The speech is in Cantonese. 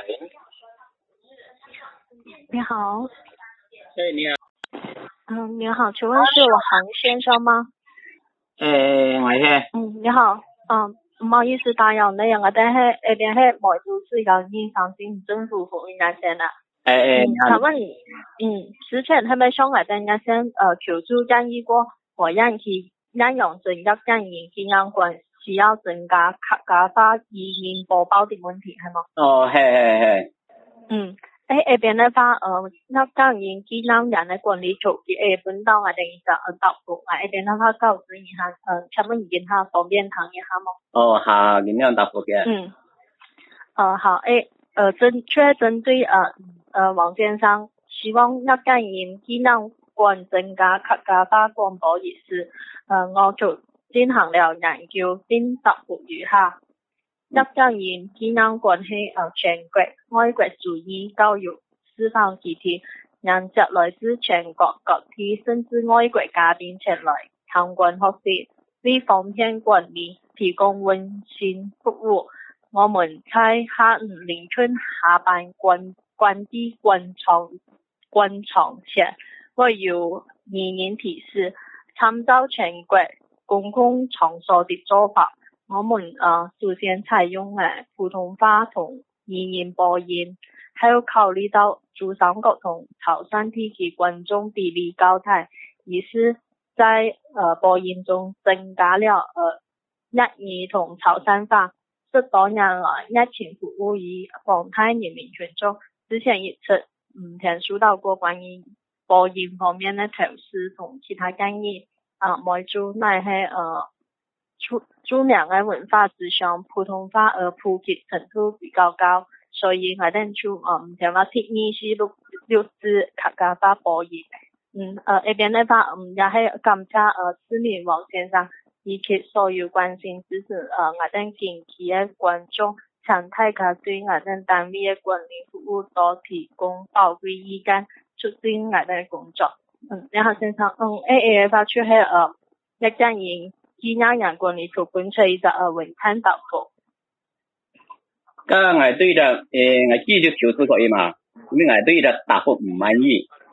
你好。 你好。 你好，请问是我韩先生吗？ 我是。 你好。唔好意思打扰你，我哋喺邊喺梅州市有醫生政府服務熱線啊。請問之前係咪想嚟等熱線求助建議過何樣去應用整個建議健康官需要增加客家化移民播報的問題係嗎？ 係。 喺邊嘅話，那當然健康人嘅管理處嘅本到我哋就答覆，喺邊嘅話告知一下，請問而家方便談一下嗎？ 好，點樣答覆嘅？ 好，針對王先生希望那間人健康官增加客家化廣播意思，我就進行了研究並答覆如下。一間人健康官係全國愛國主義教育示範基地，讓來自全國各地甚至外國嘉賓前來參觀學習，為方便管理提供溫馨服務。我們在下午凌晨下班關閉官場前，會有語言提示，參照全國公共場所的做法。我們首先採用普通話同語言播音，還有考慮到珠三角同潮汕地區觀眾比例較大，於是在播音中增加了粵語同潮汕話，這多年來熱情服務於廣大人民群眾。之前一直聽收到過關於播音方面的投訴同其他建議，梅州乃係主兩個文化之上，普通話普及程度比較高，所以我哋就聽話貼意是錄製客家話播音。呢邊嘅話也係感謝市民王先生以及所有關心支持我哋近期嘅觀眾，請大家對我哋單位嘅管理服務多提供寶貴意見，促進我哋工作。你好先生，嘅話就係一間人健康人管理處本處就文攤答覆。 咁我對我繼續求助可以嘛？因為我對答覆唔滿意。